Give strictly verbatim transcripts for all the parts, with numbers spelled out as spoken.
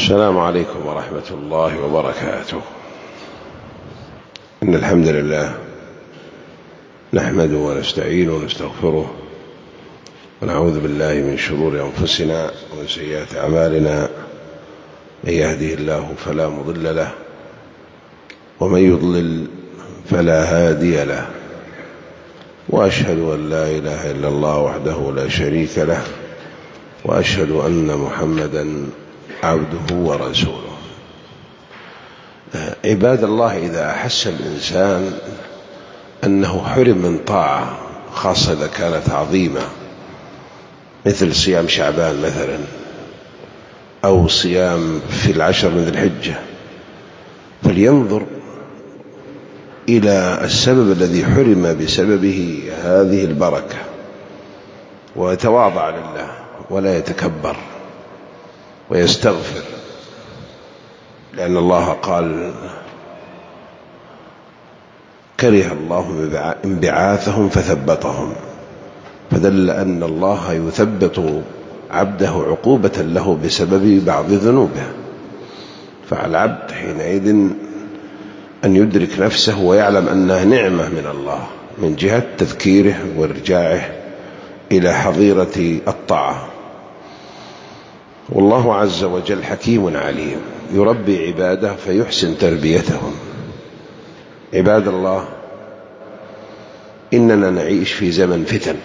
السلام عليكم ورحمة الله وبركاته. إن الحمد لله نحمده ونستعينه ونستغفره ونعوذ بالله من شرور أنفسنا ومن سيئات أعمالنا. من يهده الله فلا مضل له ومن يضلل فلا هادي له، وأشهد أن لا إله إلا الله وحده لا شريك له، وأشهد أن محمدا عبده ورسوله. عباد الله، إذا أحس الإنسان أنه حرم من طاعة خاصة إذا كانت عظيمة مثل صيام شعبان مثلا، أو صيام في العشر من ذي الحجة، فلينظر إلى السبب الذي حرم بسببه هذه البركة ويتواضع لله ولا يتكبر ويستغفر، لأن الله قال: كره الله انبعاثهم فثبطهم، فدل أن الله يثبط عبده عقوبة له بسبب بعض ذنوبه. فعلى العبد حينئذ أن يدرك نفسه ويعلم أنها نعمة من الله من جهة تذكيره وارجاعه إلى حظيرة الطاعة. والله عز وجل حكيم عليم يربي عباده فيحسن تربيتهم. عباد الله، إننا نعيش في زمن فتن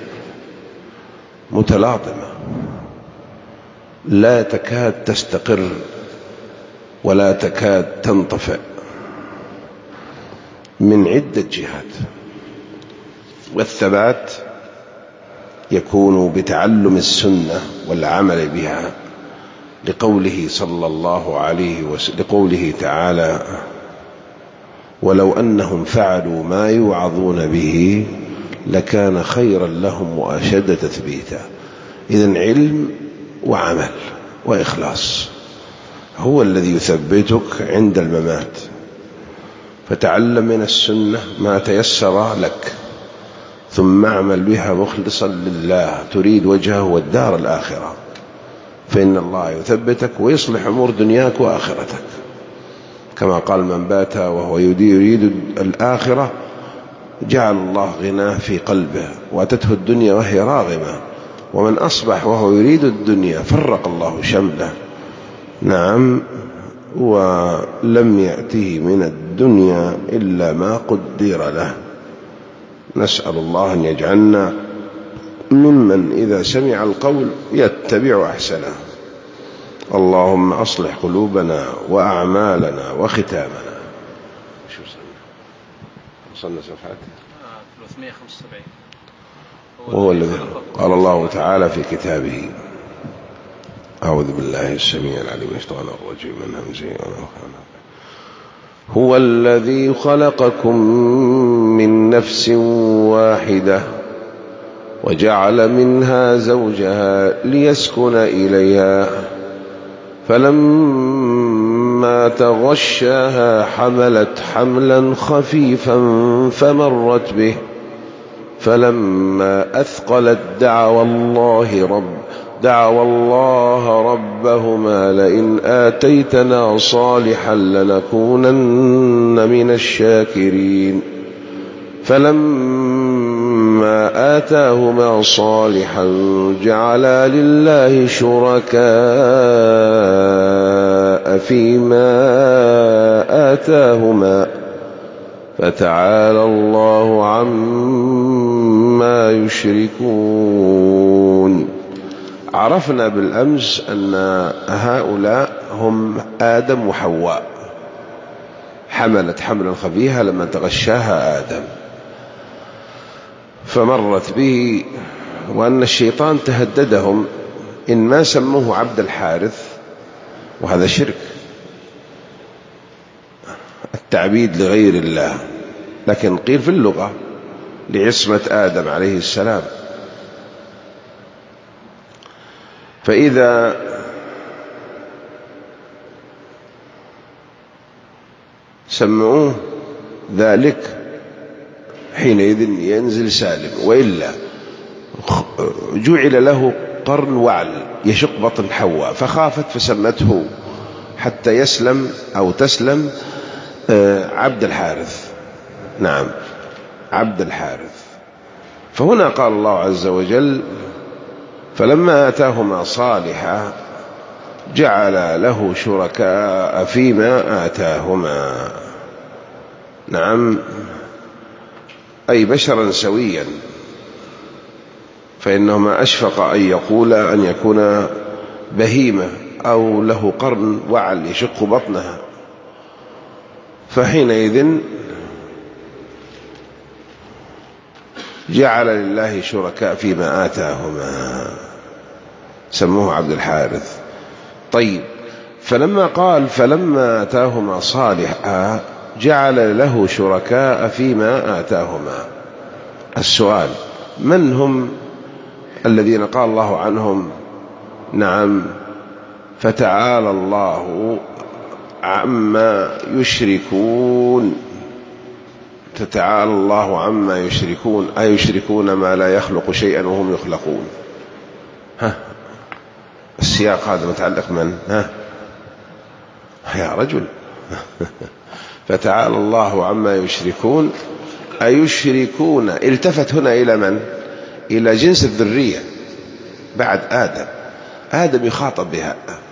متلاطمة لا تكاد تستقر ولا تكاد تنطفئ من عدة جهات، والثبات يكون بتعلم السنة والعمل بها، لقوله صلى الله عليه وسلم لقوله تعالى: ولو أنهم فعلوا ما يوعظون به لكان خيرا لهم وأشد تثبيتا. إذن علم وعمل وإخلاص هو الذي يثبتك عند الممات. فتعلم من السنة ما تيسر لك، ثم اعمل بها مخلصا لله تريد وجهه والدار الآخرة، فإن الله يثبتك ويصلح أمور دنياك وآخرتك. كما قال: من بات وهو يريد الآخرة جعل الله غناه في قلبه وأتته الدنيا وهي راغمة، ومن أصبح وهو يريد الدنيا فرق الله شمله. نعم، ولم يأته من الدنيا إلا ما قدر له. نسأل الله أن يجعلنا ممن إذا سمع القول يتبع أحسنه. اللهم أصلح قلوبنا وأعمالنا وختامنا. شو وصلنا صفحات ثلاثمائة وخمسة وسبعين. وهو الذي قال الله تعالى في كتابه: أعوذ بالله السميع العليم من الشيطان الرجيم من همزه ونفخه. هو الذي خلقكم من نفس واحدة وجعل منها زوجها ليسكن إليها، فلما تغشاها حملت حملا خفيفا فمرت به، فلما أثقلت دعوا الله رب دعوا الله ربهما لئن آتيتنا صالحا لنكونن من الشاكرين. فلما آتاهما صالحا جعلا لله شركاء فيما آتاهما، فتعالى الله عما يشركون. عرفنا بالأمس أن هؤلاء هم آدم وحواء، حملت حملا خفيفا لما تغشاها آدم فمرت به، وأن الشيطان تهددهم إن ما سموه عبد الحارث، وهذا شرك، التعبيد لغير الله، لكن قيل في اللغة لعصمة آدم عليه السلام. فإذا سمعوه ذلك حينئذ ينزل سالم، وإلا جعل له قرن وعل يشق بطن حواء فخافت فسمته حتى يسلم أو تسلم عبد الحارث. نعم، عبد الحارث. فهنا قال الله عز وجل: فلما آتاهما صالحا جعل له شركاء فيما آتاهما. نعم، أي بشرا سويا، فإنهما أشفق أن يقول أن يكون بهيمة أو له قرن وعل يشق بطنها، فحينئذ جعل لله شركاء فيما آتاهما، سموه عبد الحارث. طيب، فلما قال فلما آتاهما صالحا جعل له شركاء فيما آتاهما، السؤال: من هم الذين قال الله عنهم نعم فتعالى الله عما يشركون؟ فتعالى الله عما يشركون، أيشركون ما لا يخلق شيئا وهم يخلقون. ها، السياق هذا متعلق من؟ ها يا رجل فتعالى الله عما يشركون، أيشركون. التفت هنا إلى من؟ إلى جنس الذرية بعد آدم. آدم يخاطب بها.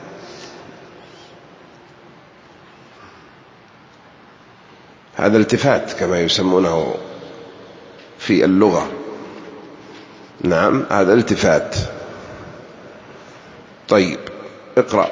هذا التفات كما يسمونه في اللغة. نعم، هذا التفات. طيب، اقرأ.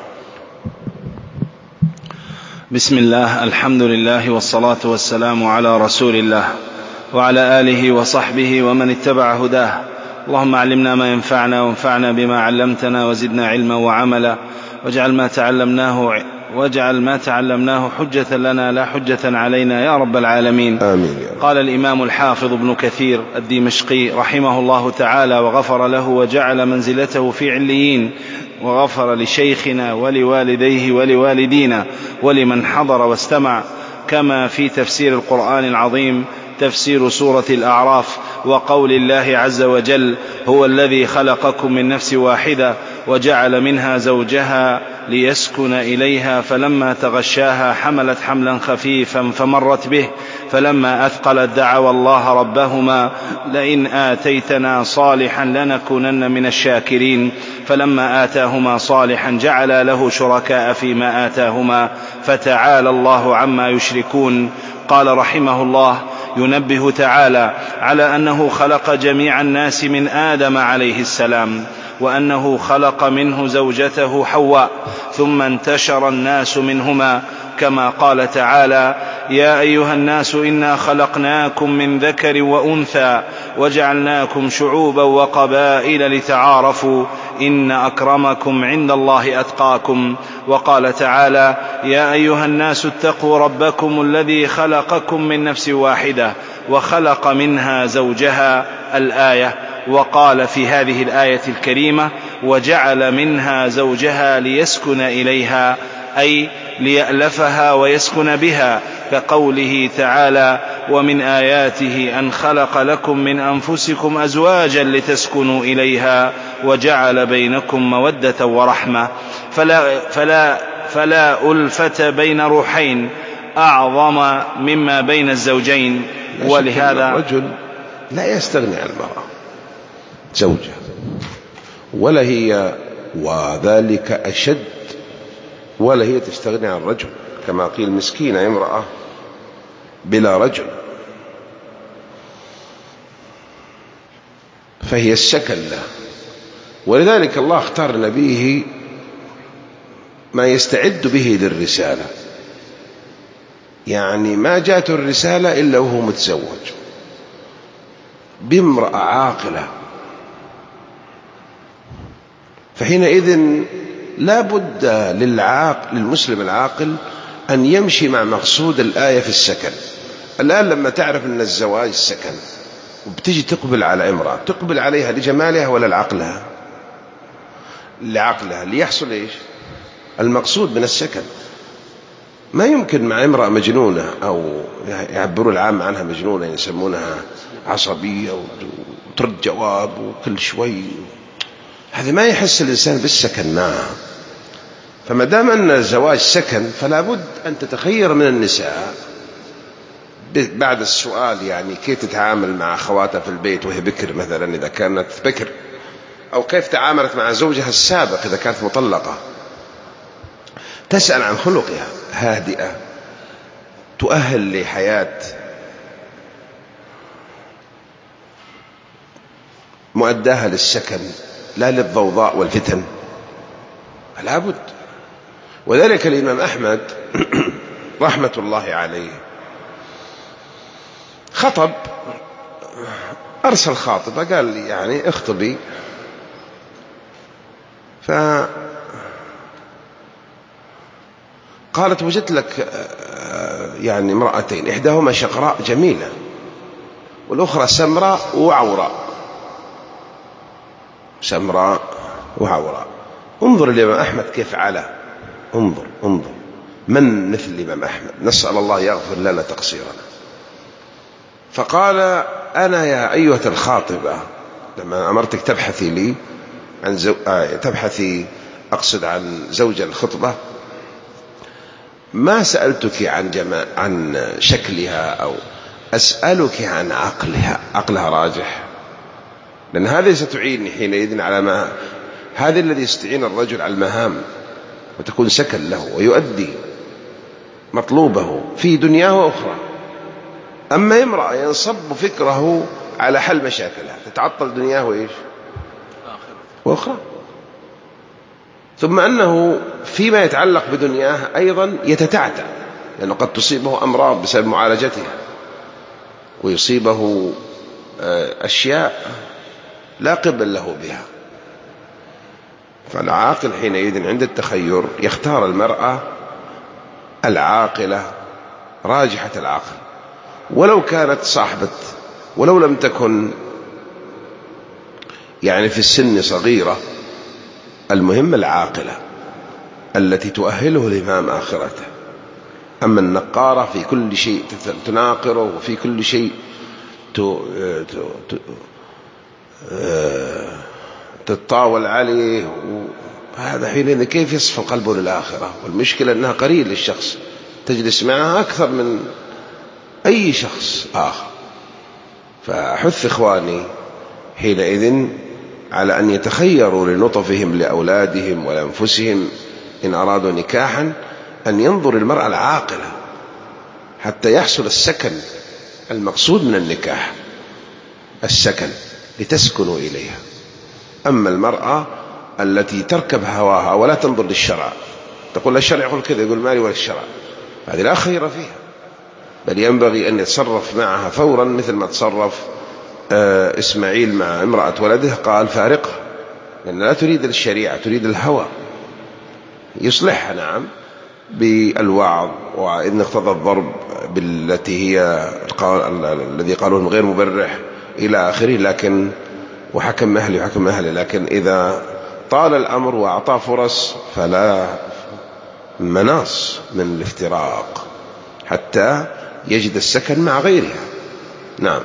بسم الله، الحمد لله والصلاة والسلام على رسول الله وعلى آله وصحبه ومن اتبع هداه. اللهم علمنا ما ينفعنا وانفعنا بما علمتنا وزدنا علما وعملا، واجعل ما تعلمناه واجعل ما تعلمناه حجة لنا لا حجة علينا يا رب العالمين. آمين. قال الإمام الحافظ ابن كثير الدمشقي رحمه الله تعالى وغفر له وجعل منزلته في عليين، وغفر لشيخنا ولوالديه ولوالدينا ولمن حضر واستمع، كما في تفسير القرآن العظيم تفسير سورة الأعراف وقول الله عز وجل: هو الذي خلقكم من نفس واحدة وجعل منها زوجها ليسكن إليها فلما تغشاها حملت حملا خفيفا فمرت به فلما أثقلت دعوا الله ربهما لئن آتيتنا صالحا لنكونن من الشاكرين فلما آتاهما صالحا جعل له شركاء فيما آتاهما فتعالى الله عما يشركون. قال رحمه الله: ينبه تعالى على أنه خلق جميع الناس من آدم عليه السلام، وأنه خلق منه زوجته حواء، ثم انتشر الناس منهما، كما قال تعالى: يا أيها الناس إنا خلقناكم من ذكر وأنثى وجعلناكم شعوبا وقبائل لتعارفوا إن أكرمكم عند الله أتقاكم. وقال تعالى: يا أيها الناس اتقوا ربكم الذي خلقكم من نفس واحدة وخلق منها زوجها، الآية. وقال في هذه الآية الكريمة: وجعل منها زوجها ليسكن إليها، أي ليألفها ويسكن بها، كقوله تعالى: ومن آياته أن خلق لكم من أنفسكم أزواجا لتسكنوا إليها وجعل بينكم مودة ورحمة. فلا, فلا, فلا ألفة بين روحين أعظم مما بين الزوجين. ولهذا الرجل لا يستغني عن المرأة زوجة، ولا هي وذلك أشد، ولا هي تستغني عن الرجل، كما قيل: مسكينة امرأة بلا رجل. فهي السكن له، ولذلك الله اختار نبيه ما يستعد به للرسالة، يعني ما جاءته الرسالة إلا وهو متزوج بامرأة عاقلة. فحينئذ لا بد للعاقل للمسلم العاقل أن يمشي مع مقصود الآية في السكن. الآن لما تعرف أن الزواج سكن وبتجي تقبل على امرأة، تقبل عليها لجمالها ولا لعقلها؟ لعقلها، ليحصل إيش؟ المقصود من السكن. ما يمكن مع امرأة مجنونة، أو يعبروا العام عنها مجنونة، يسمونها عصبية وترد جواب وكل شوي، هذا ما يحس الإنسان بالسكن معها. فما دام أن الزواج سكن فلا بد أن تتخير من النساء بعد السؤال يعني كيف تتعامل مع أخواتها في البيت وهي بكر مثلا إذا كانت بكر، أو كيف تعاملت مع زوجها السابق إذا كانت مطلقة. تسأل عن خلقها، هادئة تؤهل لحياة مؤداها للسكن لا للضوضاء والفتن، لا بد. وذلك الإمام أحمد رحمة الله عليه خطب، أرسل خاطبة قال لي يعني اخطبي، فقالت وجدت لك يعني امرأتين، إحداهما شقراء جميلة والأخرى سمراء وعوراء، سمراء وعوراء. انظر الإمام أحمد كيف علا، انظر انظر من مثل الإمام أحمد، نسأل الله يغفر لنا تقصيرنا. فقال أنا يا أيها الخاطبة لما أمرتك تبحثي لي عن زو... آه تبحثي أقصد عن زوجة الخطبة، ما سألتك عن جما... عن شكلها، أو أسألك عن عقلها، عقلها راجح، لأن هذه ستعيني حينئذ على ما هذا الذي يستعين الرجل على المهام وتكون سكن له ويؤدي مطلوبه في دنياه وأخرى. أما امرأة ينصب فكره على حل مشاكلها تتعطل دنياه وإيش وأخرى، ثم أنه فيما يتعلق بدنياه أيضا يتتعتع، لأنه قد تصيبه أمراض بسبب معالجتها، ويصيبه أشياء لا قبل له بها. فالعاقل حينئذ عند التخير يختار المرأة العاقلة راجحة العقل، ولو كانت صاحبة، ولو لم تكن يعني في السن صغيرة، المهم العاقلة التي تؤهله لإمام آخرته. أما النقارة في كل شيء تناقره وفي كل شيء تتطاول عليه، هذا حينئذ كيف يصفى قلبه للآخرة؟ والمشكلة أنها قريب للشخص، تجلس معها أكثر من أي شخص آخر. فأحث إخواني حينئذ على أن يتخيروا لنطفهم لأولادهم ولأنفسهم إن أرادوا نكاحا، أن ينظر المرأة العاقلة حتى يحصل السكن المقصود من النكاح، السكن لتسكنوا إليها. أما المرأة التي تركب هواها ولا تنظر للشرع، تقول الشرع يقول كذا، يقول مالي ولا الشرع، هذه لا خير فيها، بل ينبغي أن يتصرف معها فورا مثل ما تصرف إسماعيل مع امرأة ولده، قال فارقها، لأن لا تريد الشريعة، تريد الهوى. يصلحها نعم بالوعظ، وإن اقتضى الضرب بالتي هي الذي قالوه غير مبرح إلى آخره، لكن وحكم أهلي وحكم أهلي، لكن إذا طال الأمر وأعطى فرص فلا مناص من الافتراق حتى يجد السكن مع غيرها. نعم.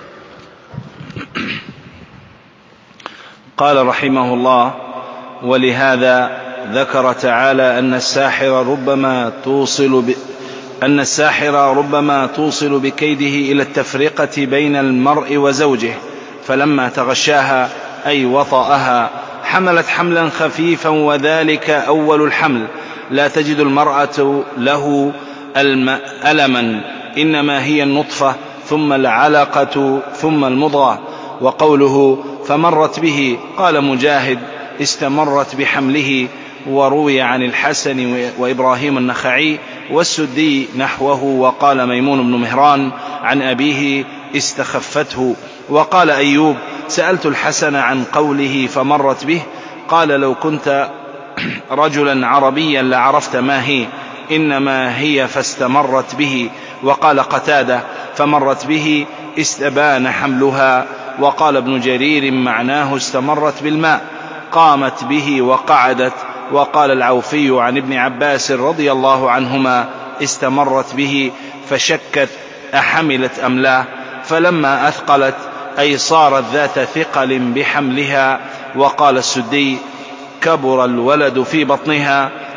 قال رحمه الله: ولهذا ذكر تعالى أن الساحر ربما توصل ب... أن الساحر ربما توصل بكيده إلى التفرقة بين المرء وزوجه، فلما تغشاها أي وطأها حملت حملا خفيفا، وذلك أول الحمل، لا تجد المرأة له ألما، إنما هي النطفة ثم العلقة ثم المضغة. وقوله فمرت به، قال مجاهد استمرت بحمله، وروي عن الحسن وإبراهيم النخعي والسدي نحوه. وقال ميمون بن مهران عن أبيه استخفته. وقال أيوب سألت الحسن عن قوله فمرت به، قال لو كنت رجلا عربيا لعرفت ما هي، إنما هي فاستمرت به. وقال قتادة فمرت به استبان حملها. وقال ابن جرير معناه استمرت بالماء، قامت به وقعدت. وقال العوفي عن ابن عباس رضي الله عنهما استمرت به، فشكت أحملت أم لا، فلما أثقلت أي صارت ذات ثقل بحملها. وقال السدي كبر الولد في بطنها،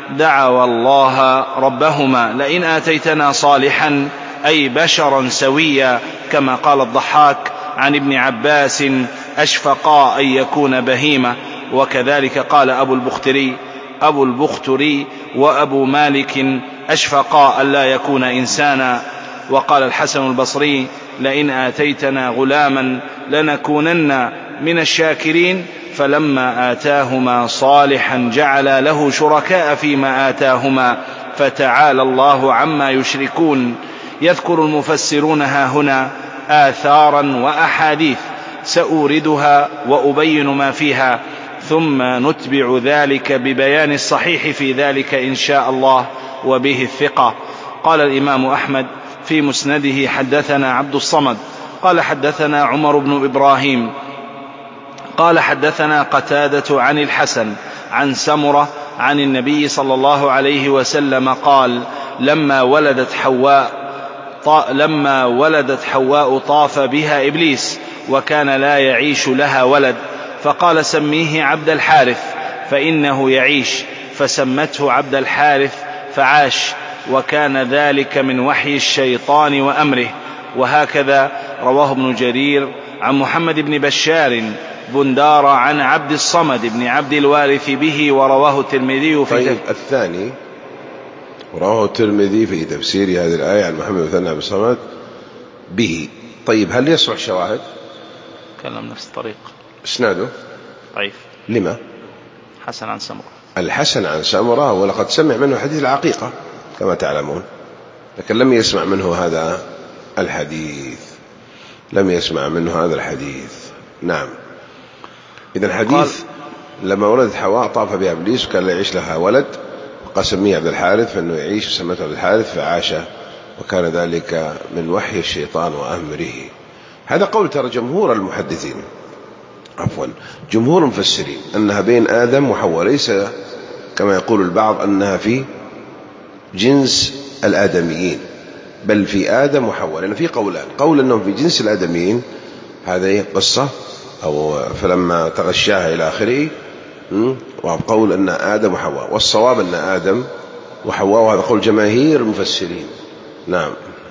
دعوا الله ربهما لئن آتيتنا صالحا أي بشرا سويا، كما قال الضحاك عن ابن عباس أشفقا أن يكون بهيمة. وكذلك قال أبو البختري أبو البختري وأبو مالك أشفقا أن لا يكون إنسانا. وقال الحسن البصري لئن آتيتنا غلاما لنكونن من الشاكرين، فلما آتاهما صالحا جعل له شركاء فيما آتاهما فتعالى الله عما يشركون. يذكر المفسرون ها هنا آثارا وأحاديث سأوردها وأبين ما فيها، ثم نتبع ذلك ببيان الصحيح في ذلك إن شاء الله وبه الثقة. قال الإمام أحمد في مسنده حدثنا عبد الصمد قال حدثنا عمر بن إبراهيم قال حدثنا قتادة عن الحسن عن سمرة عن النبي صلى الله عليه وسلم قال لما ولدت حواء لما ولدت حواء طاف بها إبليس وكان لا يعيش لها ولد، فقال سميه عبد الحارث فإنه يعيش، فسمته عبد الحارث فعاش، وكان ذلك من وحي الشيطان وأمره. وهكذا رواه ابن جرير عن محمد بن بشار بندار عن عبد الصمد بن عبد الوارث به، ورواه الترمذي في طيب الثاني ورواه الترمذي في تفسير هذه الآية عن محمد بن عبد الصمد به. طيب هل يصلح شواهد؟ كلام نفس الطريق اسناده ضعيف. لما؟ حسن عن سمرة. الحسن عن سمرة ولقد سمع منه حديث العقيقة كما تعلمون، لكن لم يسمع منه هذا الحديث لم يسمع منه هذا الحديث. نعم. إذن الحديث لما ولدت حواء طاف بها إبليس وكان لا يعيش لها ولد، قال سميه عبد الحارث فإنه يعيش، وسمته عبد الحارث فعاش، وكان ذلك من وحي الشيطان وأمره. هذا قول ترى جمهور المحدثين عفوا جمهور المفسرين أنها بين آدم وحواء، ليس كما يقول البعض أنها في جنس الآدميين، بل في آدم وحواء، لأن في قولان، قول أنهم في جنس الآدميين هذه قصة أو فلما تغشاها إلى آخره، وقول أن آدم وحواء، والصواب أن آدم وحواء، وهذا قول جماهير المفسرين. نعم.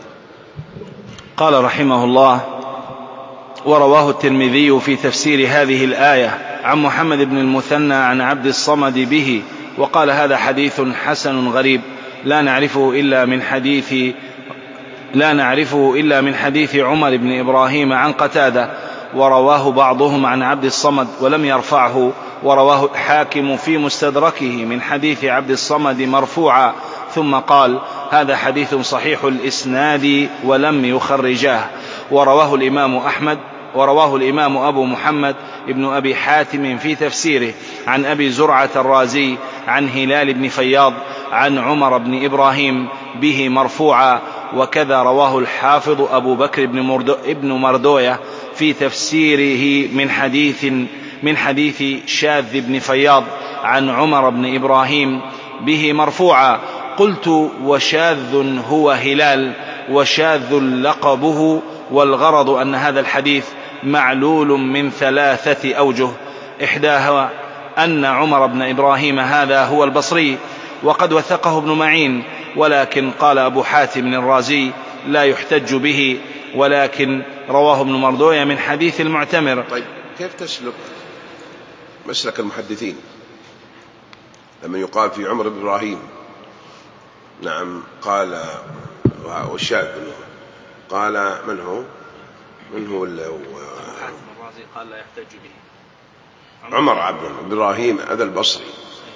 قال رحمه الله ورواه الترمذي في تفسير هذه الآية عن محمد بن المثنى عن عبد الصمد به، وقال هذا حديث حسن غريب لا نعرفه إلا من حديث لا نعرفه إلا من حديث عمر بن إبراهيم عن قتادة، ورواه بعضهم عن عبد الصمد ولم يرفعه، ورواه الحاكم في مستدركه من حديث عبد الصمد مرفوعا، ثم قال هذا حديث صحيح الإسناد ولم يخرجاه. ورواه الإمام أحمد ورواه الإمام أبو محمد ابن أبي حاتم في تفسيره عن أبي زرعة الرازي عن هلال بن فياض عن عمر بن إبراهيم به مرفوعا، وكذا رواه الحافظ أبو بكر بن مردوية في تفسيره من حديث من حديث شاذ بن فياض عن عمر بن إبراهيم به مرفوعا. قلت وشاذ هو هلال وشاذ لقبه، والغرض أن هذا الحديث معلول من ثلاثة أوجه، إحداها أن عمر بن إبراهيم هذا هو البصري وقد وثقه ابن معين، ولكن قال أبو حاتم الرازي لا يحتج به، ولكن رواه ابن مردوية من حديث المعتمر. طيب كيف تسلك مسلك المحدثين لما يقال في عمر بن إبراهيم نعم قال والشاذ قال من هو من هو حاتم الرازي قال لا يحتج به عمر عبد إبراهيم هذا البصري،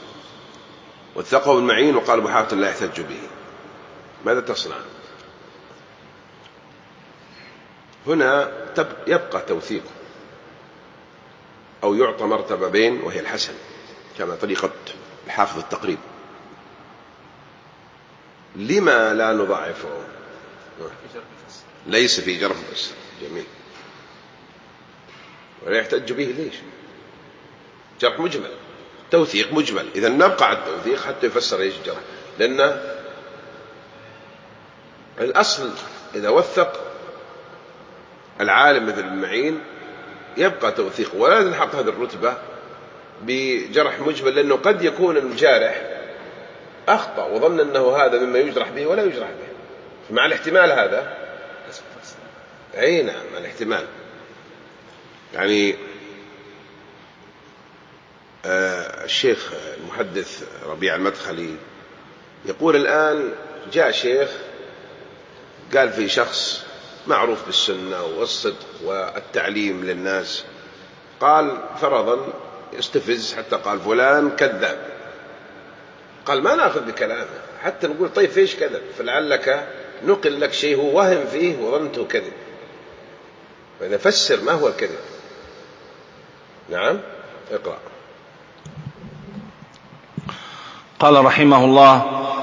وثقه المعين وقال أبو حاتم لا يحتج به، ماذا تصنع هنا؟ يبقى توثيقه أو يعطى مرتبة بين وهي الحسن كما طريقة الحافظ التقريب. لما لا نضعفه؟ ليس في جرح بس جميل، ولا يحتج به ليش؟ جرح مجمل، توثيق مجمل، إذا نبقى على التوثيق حتى يفسر ايش الجرح، لأن الأصل إذا وثق العالم مثل المعين يبقى توثيق، ولا نلحق هذه الرتبة بجرح مجمل، لأنه قد يكون الجارح أخطأ وظن أنه هذا مما يجرح به ولا يجرح به، فمع الاحتمال هذا أي نعم مع الاحتمال. يعني آه الشيخ المحدث ربيع المدخلي يقول الآن جاء شيخ قال في شخص معروف بالسنة والصدق والتعليم للناس، قال فرضا يستفز حتى قال فلان كذاب، قال ما نأخذ بكلامه حتى نقول طيب فيش كذب، فلعلك نقل لك شيء هو وهم فيه وظنته كذب، فإذا فسر ما هو الكذب. نعم اقرأ. قال رحمه الله: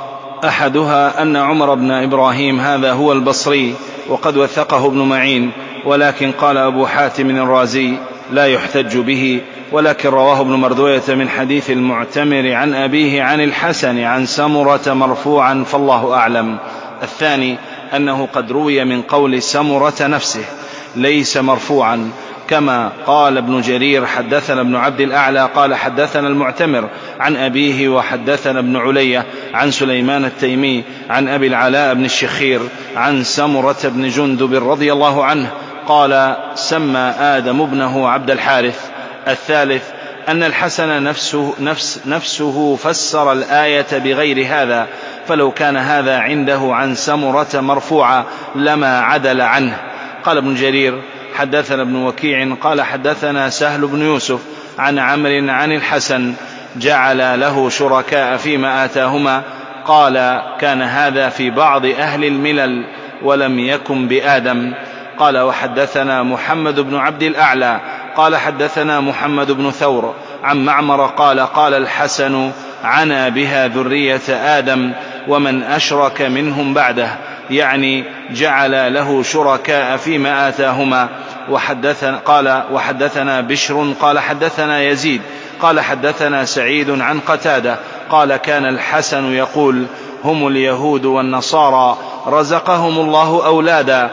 أحدها أن عمر بن إبراهيم هذا هو البصري، وقد وثقه ابن معين، ولكن قال أبو حاتم الرازي لا يحتج به، ولكن رواه ابن مردوية من حديث المعتمر عن أبيه عن الحسن عن سمرة مرفوعا، فالله أعلم. الثاني أنه قد روي من قول سمرة نفسه ليس مرفوعا، كما قال ابن جرير حدثنا ابن عبد الأعلى قال حدثنا المعتمر عن أبيه، وحدثنا ابن علية عن سليمان التيمي عن أبي العلاء بن الشخير عن سمرة بن جندب رضي الله عنه قال سمى آدم ابنه عبد الحارث. الثالث أن الحسن نفسه, نفس نفسه فسر الآية بغير هذا، فلو كان هذا عنده عن سمرة مرفوعا لما عدل عنه. قال ابن جرير حدثنا ابن وكيع قال حدثنا سهل بن يوسف عن عمرو عن الحسن جعل له شركاء فيما آتاهما، قال كان هذا في بعض أهل الملل ولم يكن بآدم. قال وحدثنا محمد بن عبد الأعلى قال حدثنا محمد بن ثور عن معمر قال قال الحسن عنا بها ذرية آدم ومن أشرك منهم بعده، يعني جعل له شركاء فيما آتاهما. وحدثنا قال وحدثنا بشر قال حدثنا يزيد قال حدثنا سعيد عن قتادة قال كان الحسن يقول هم اليهود والنصارى رزقهم الله أولادا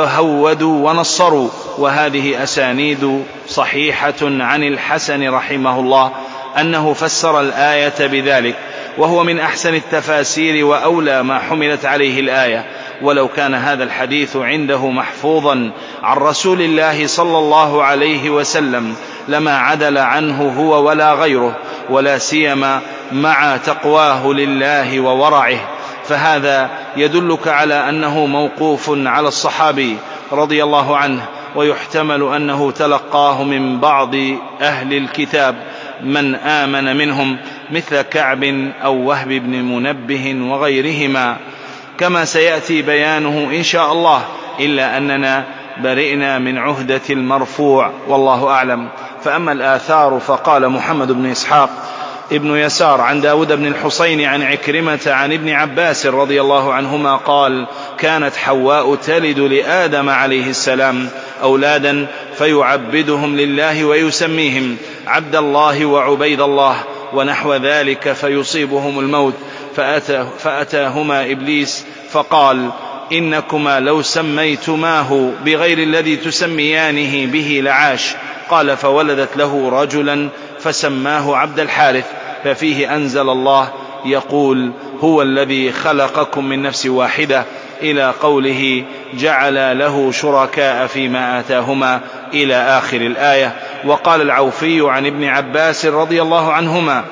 فهودوا ونصروا. وهذه أسانيد صحيحة عن الحسن رحمه الله أنه فسر الآية بذلك، وهو من أحسن التفاسير وأولى ما حملت عليه الآية. ولو كان هذا الحديث عنده محفوظا عن رسول الله صلى الله عليه وسلم لما عدل عنه هو ولا غيره، ولا سيما مع تقواه لله وورعه، فهذا يدلك على أنه موقوف على الصحابي رضي الله عنه، ويحتمل أنه تلقاه من بعض أهل الكتاب من آمن منهم مثل كعب أو وهب بن منبه وغيرهما، كما سيأتي بيانه إن شاء الله، إلا أننا برئنا من عهدة المرفوع والله أعلم. فأما الآثار فقال محمد بن إسحاق ابن يسار عن داود بن الحصين عن عكرمة عن ابن عباس رضي الله عنهما قال كانت حواء تلد لآدم عليه السلام أولادا فيعبدهم لله ويسميهم عبد الله وعبيد الله ونحو ذلك، فيصيبهم الموت فأتى فأتاهما إبليس فقال إنكما لو سميتماه بغير الذي تسميانه به لعاش. قال فولدت له رجلا فسماه عبد الحارث، ففيه أنزل الله يقول هو الذي خلقكم من نفس واحدة إلى قوله جعل له شركاء فيما آتاهما إلى آخر الآية. وقال العوفي عن ابن عباس رضي الله عنهما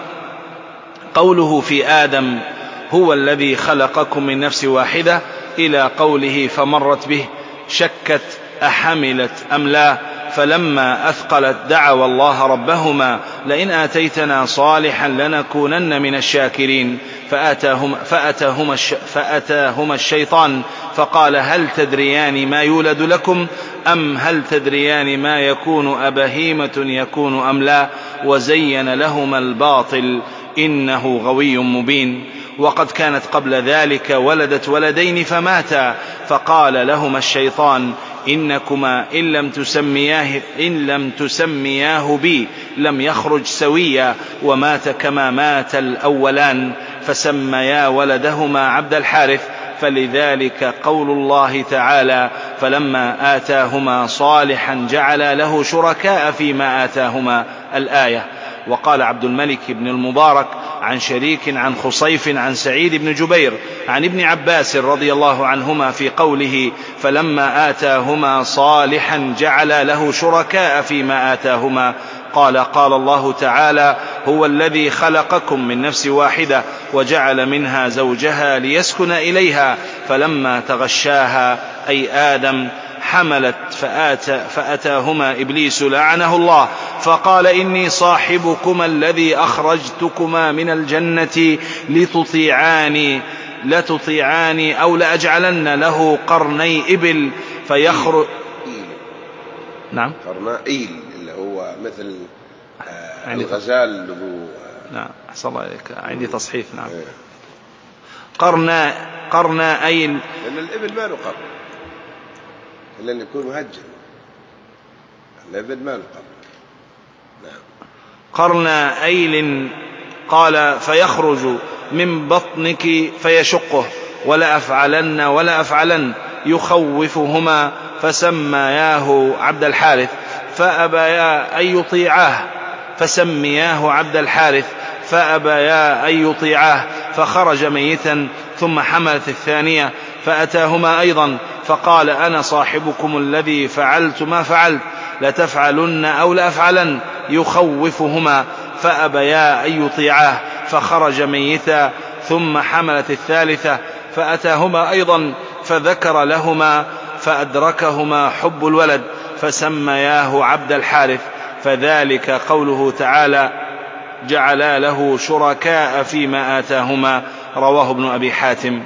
قوله في آدم هو الذي خلقكم من نفس واحدة إلى قوله فمرت به شكت أحملت أم لا، فلما أثقلت دعوا الله ربهما لئن آتيتنا صالحا لنكونن من الشاكرين، فأتاهما, فأتاهما, فأتاهما الشيطان فقال هل تدريان ما يولد لكم أم هل تدريان ما يكون أبهيمة يكون أم لا، وزين لهما الباطل إنه غوي مبين. وقد كانت قبل ذلك ولدت ولدين فماتا، فقال لهما الشيطان إنكما إن لم تسمياه, إن لم تسمياه بي لم يخرج سويا، ومات كما مات الأولان، فسميا ولدهما عبد الحارث. فلذلك قول الله تعالى فلما آتاهما صالحا جعل له شركاء فيما آتاهما الآية. وقال عبد الملك بن المبارك عن شريك عن خصيف عن سعيد بن جبير عن ابن عباس رضي الله عنهما في قوله فلما آتاهما صالحا جعل له شركاء فيما آتاهما قال قال الله تعالى هو الذي خلقكم من نفس واحدة وجعل منها زوجها ليسكن إليها فلما تغشاها أي آدم حملت فآت فأتاهما إبليس لعنه الله فقال إني صاحبكما الذي أخرجتكما من الجنة لتطيعاني لتطيعاني أو لأجعلن له قرني إبل فيخرج. نعم قرنائيل اللي هو مثل آه الغزال له. نعم أحسن الله إليك عندي تصحيف. نعم قرنا قرنائيل لأن الإبل ما له قرن إلا أن يكون مهجن. الإبل ما له قرن. نعم قرنائيل قال فيخرج من بطنك فيشقه ولا أفعلن ولا أفعلن يخوفهما فسمياه عبد الحارث فأبيا أن يطيعاه فسمياه عبد الحارث فأبيا أن يطيعاه فخرج ميتا ثم حملت الثانية فأتاهما أيضا فقال أنا صاحبكم الذي فعلت ما فعلت لتفعلن أو لأفعلن يخوفهما فأبيا أن يطيعاه فخرج ميتا ثم حملت الثالثة فأتاهما أيضا فذكر لهما فأدركهما حب الولد فسمياه عبد الحارث فذلك قوله تعالى جعلا له شركاء فيما آتاهما رواه ابن أبي حاتم.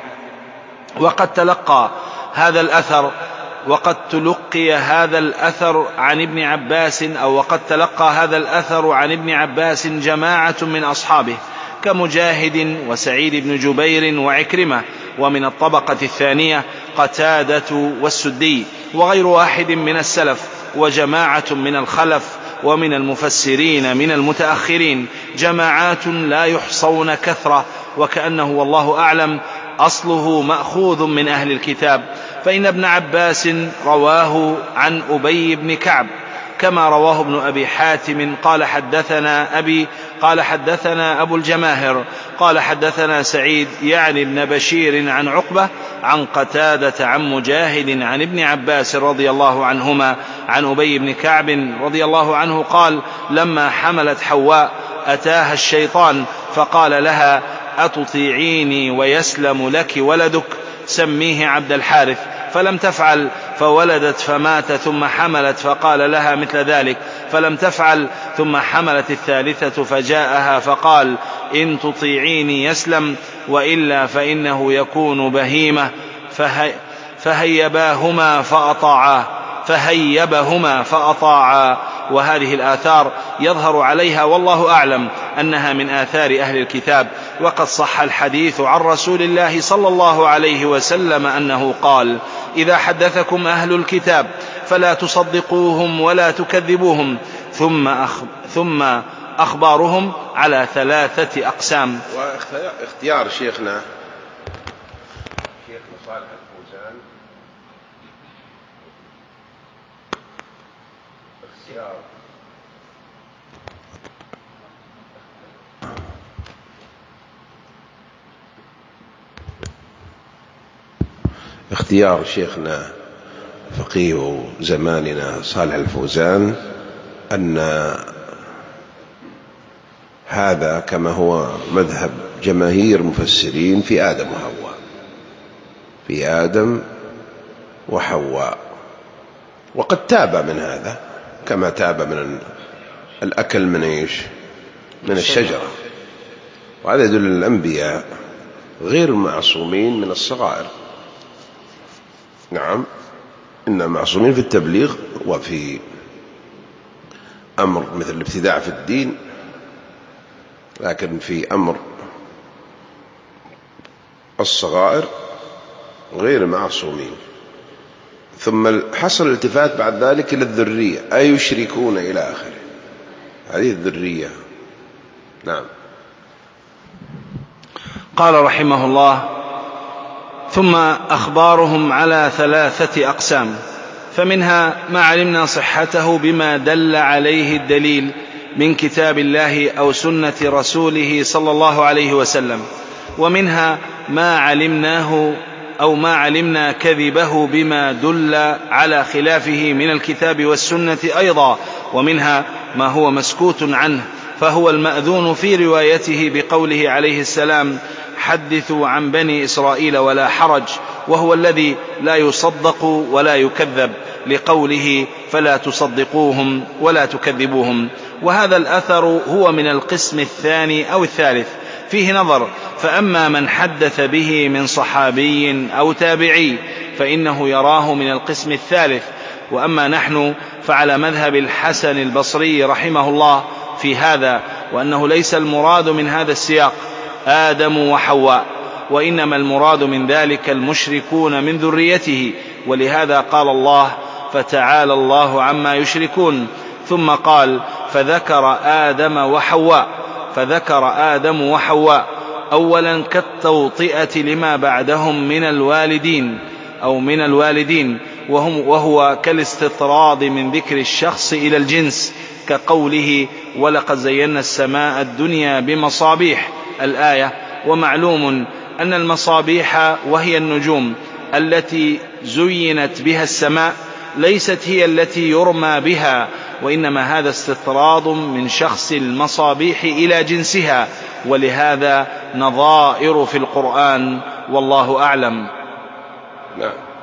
وقد تلقى هذا الأثر وقد تلقي هذا الأثر عن ابن عباس أو وقد تلقى هذا الأثر عن ابن عباس جماعة من أصحابه كمجاهد وسعيد بن جبير وعكرمة ومن الطبقة الثانية قتادة والسدي وغير واحد من السلف وجماعة من الخلف ومن المفسرين من المتأخرين جماعات لا يحصون كثرة وكأنه والله أعلم أصله مأخوذ من أهل الكتاب فإن ابن عباس رواه عن أبي بن كعب كما رواه ابن أبي حاتم قال حدثنا أبي قال حدثنا أبو الجماهر قال حدثنا سعيد يعني ابن بشير عن عقبة عن قتادة عن مجاهد عن ابن عباس رضي الله عنهما عن أبي بن كعب رضي الله عنه قال لما حملت حواء أتاها الشيطان فقال لها أتطيعيني ويسلم لك ولدك سميه عبد الحارث فلم تفعل فولدت فمات ثم حملت فقال لها مثل ذلك فلم تفعل ثم حملت الثالثة فجاءها فقال إن تطيعيني يسلم وإلا فإنه يكون بهيمة فهي فهيباهما فأطاعا فهيبهما فأطاعا. وهذه الآثار يظهر عليها والله أعلم أنها من آثار أهل الكتاب وقد صح الحديث عن رسول الله صلى الله عليه وسلم أنه قال إذا حدثكم أهل الكتاب فلا تصدقوهم ولا تكذبوهم ثم, أخ... ثم أخبارهم على ثلاثة أقسام. واختيار شيخنا شيخنا صالح الفوزان اختيار اختيار شيخنا فقيه زماننا صالح الفوزان أن هذا كما هو مذهب جماهير مفسرين في آدم وحواء في آدم وحواء وقد تاب من هذا كما تاب من الأكل من إيش من الشجرة وهذا يدل الأنبياء غير معصومين من الصغائر. نعم إن معصومين في التبليغ وفي أمر مثل الابتداع في الدين لكن في أمر الصغائر غير معصومين. ثم حصل الالتفات بعد ذلك إلى الذرية أي يشركون إلى آخره هذه الذرية. نعم. قال رحمه الله ثم أخبارهم على ثلاثة أقسام فمنها ما علمنا صحته بما دل عليه الدليل من كتاب الله أو سنة رسوله صلى الله عليه وسلم، ومنها ما علمناه أو ما علمنا كذبه بما دل على خلافه من الكتاب والسنة أيضا، ومنها ما هو مسكوت عنه فهو المأذون في روايته بقوله عليه السلام: حدثوا عن بني إسرائيل ولا حرج، وهو الذي لا يصدق ولا يكذب، لقوله: فلا تصدقوهم ولا تكذبوهم. وهذا الأثر هو من القسم الثاني أو الثالث، فيه نظر، فأما من حدث به من صحابي أو تابعي فإنه يراه من القسم الثالث، وأما نحن فعلى مذهب الحسن البصري رحمه الله في هذا، وأنه ليس المراد من هذا السياق آدم وحواء، وإنما المراد من ذلك المشركون من ذريته، ولهذا قال الله: فتعالى الله عما يشركون، ثم قال: فذكر آدم وحواء فذكر آدم وحواء أولا كالتوطئة لما بعدهم من الوالدين أو من الوالدين وهم وهو كالاستطراد من ذكر الشخص إلى الجنس، كقوله: ولقد زينا السماء الدنيا بمصابيح الآية. ومعلوم أن المصابيح وهي النجوم التي زينت بها السماء ليست هي التي يرمى بها، وإنما هذا استطراد من شخص المصابيح إلى جنسها، ولهذا نظائر في القرآن، والله أعلم. نعم.